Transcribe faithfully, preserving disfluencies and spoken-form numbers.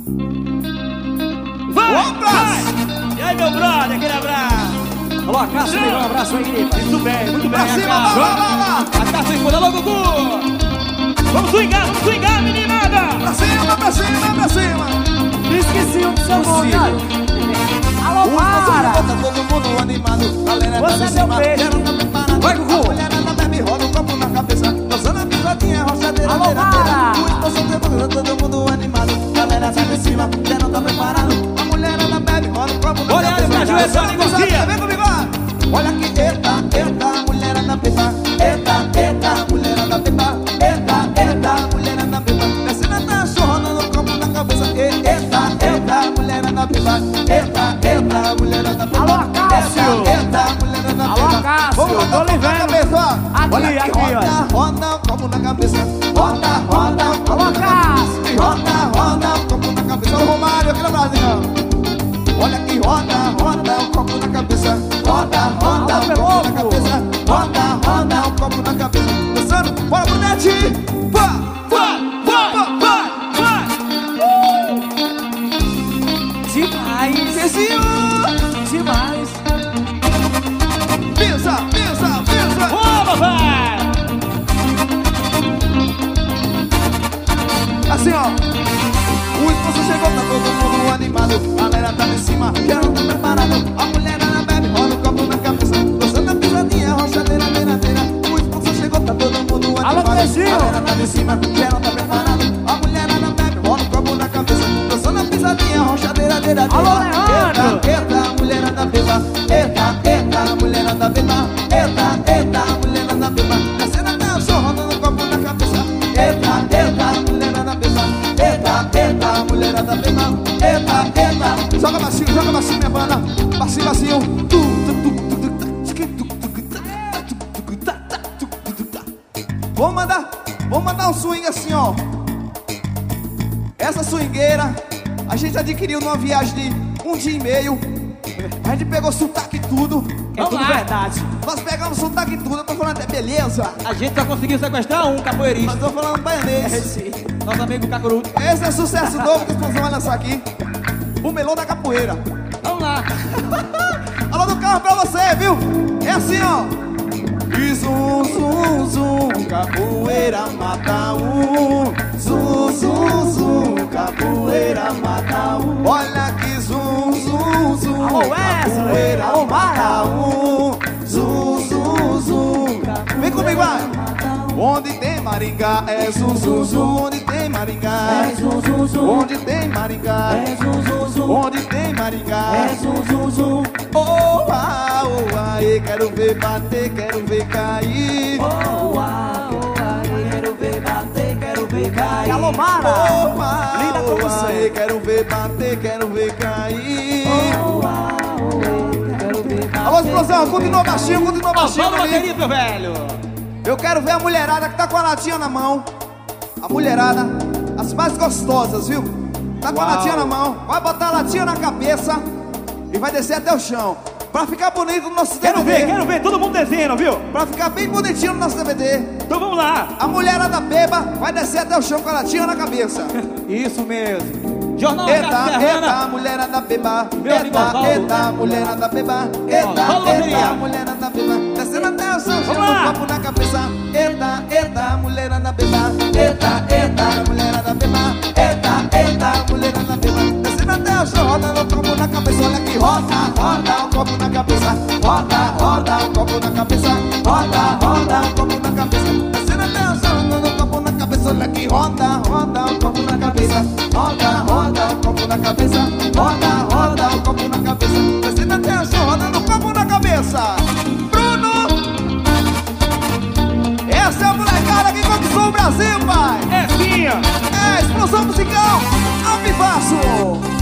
Vai, Um abraço. vai. E aí, meu brother, aquele abraço. Alô, Acácio, um abraço aí. Muito bem, muito bem. Pra cima, Acácio. vai, vai, vai. Acácio, escuta logo, Gugu. Vamos swingar, vamos swingar, meninada. Pra cima, pra cima, pra cima. Esqueci o seu nome. Alô, para. Tá todo mundo animado. Galera tá Você de é cima. meu peixe. Quero tá preparado. Vai, Gugu. A mulherada bebe, roda o copo na cabeça. Dançando a pisadinha, rochadeira, Alô, beira, para. beira. O esposo tá todo mundo animado. Galera tá de cima. Quero tá preparado. A mulherada bebe, roda o copo na Olha, cabeça. olha, Cajueiro, Dançando a negocia. pisadinha, vem comigo, vai. Olha aqui, eita, eita, mulherada beba. Eita, eita, mulherada beba. Eita, eita, mulherada beba. Descendo a taxa, rodando o copo na cabeça. Eita, eita, mulherada beba. Eita, eita, mulherada beba. Alô, Acácio. Eita, eita, mulherada Alô, beba. Acácio, Vamos tô botar lhe o copo na vendo. cabeça, ó. Aqui, Olha aqui, roda, ó. roda o copo na cabeça. Roda, roda o copo Alô, na cabeça. Acácio. Roda, roda o copo na cabeça. Olha o Romário, aqui no Brasil. Olha que roda, roda o copo na cabeça. Roda, roda o copo na cabeça. Roda, roda o copo na cabeça. Dançando, bora pro netinho. Vai, vai, vai, vai, vai. Demais. Vizinho. Demais. Pisa, pisa, pisa. Ô, papai. Assim, ó. O esposo chegou, tá todo mundo animado. Galera tá em cima, quero tá preparado. A mulherada bebe, roda o copo na cabeça. Dançando a pisadinha, rochadeira, beiradeira. O esposo chegou, tá todo mundo animado. Alô, Peixinho. Galera tá em cima, quero tá preparado. A mulherada bebe, roda o copo na cabeça. Dançando a pisadinha, rochadeira, beiradeira. Alô, Leandro. Eita, eita, mulherada beba. Eita, eita, mulherada beba. Eita, eita, mulherada beba. Descendo até o chão, rodando o copo na cabeça. Eita, eita, mulherada beba. Eita, eita, mulherada beba. Eita, eita. Joga baixinho, joga baixinho, minha banda. Baixinho, baixinho. Tu, tu, tu, tu, tu, tu, tu, tu, tu, tu, tá, tá, tu, tu, tu, tá. Vou mandar, vou mandar um swing assim, ó. Essa swingueira a gente adquiriu numa viagem de um dia e meio. A gente pegou sotaque e tudo. É tudo lá. verdade. Nós pegamos sotaque e tudo. Eu tô falando até beleza. A gente só conseguiu sequestrar um capoeirista. Mas tô falando baianês. Nosso amigo Cacuruto. Esse é sucesso novo que os vão lançar aqui. O melão da capoeira. Vamos lá. Alô do carro pra você, viu? É assim, ó. E zum, zum, zum, capoeira mata um. Zum, zum, zum, capoeira mata um. Olha que zum, zum, zum, Alô, Wesley. capoeira Alô, mata Mara. um. Zum, zum, zum. Vem comigo, vai. Onde tem Maringá é zum, zum, zum. Onde tem Maringá É zum, zum, zum. Onde tem Maringá É zum, zum, zum. Onde tem Maringá É zum, zum, zum. Oh, ah, oh, aê, quero ver bater, quero ver cair. Oh, ah, oh, ah, quero ver bater, quero ver cair. Alô, Mara. Oh, ah, Linda como oh, você. aê, quero ver bater, quero ver cair. Oh, ah, oh, ah, quero ver bater. Alô, explosão, continua baixinho, continua baixinho. Fala, ali. bateria, meu velho. Eu quero ver a mulherada que tá com a latinha na mão. A mulherada, as mais gostosas, viu? Tá com a Uau. latinha na mão. Vai botar a latinha na cabeça e vai descer até o chão. Pra ficar bonito no nosso Quero D V D. ver, quero ver. Todo mundo desenhando, viu? Pra ficar bem bonitinho no nosso D V D. Então vamos lá. A mulherada beba vai descer até o chão com a latinha na cabeça. Isso mesmo. Jornal Eita, Casa eita, Serrana. mulherada beba. Meu amigo Eita, Osvaldo. eita, mulherada beba. Eita, Fala, bateria. eita, mulherada beba. Descendo até o chão, Vamos girando lá. o copo na cabeça. Eita, eita, mulherada beba. Eita, eita, mulherada beba. Eita, eita, mulherada beba. Descendo até o chão, rodando o copo na cabeça. Olha que roda, roda o copo na cabeça. Roda, roda o copo na cabeça. Roda, roda o copo na cabeça. Descendo até o chão, rodando o copo na cabeça. Olha que roda, roda o copo na cabeça. Roda, roda o copo na cabeça. Roda, roda o copo na cabeça. Descendo até o chão, rodando o copo na cabeça. Bruno! Essa é a molecada que conquistou o Brasil, pai! É sim. É explosão musical ao vivaço!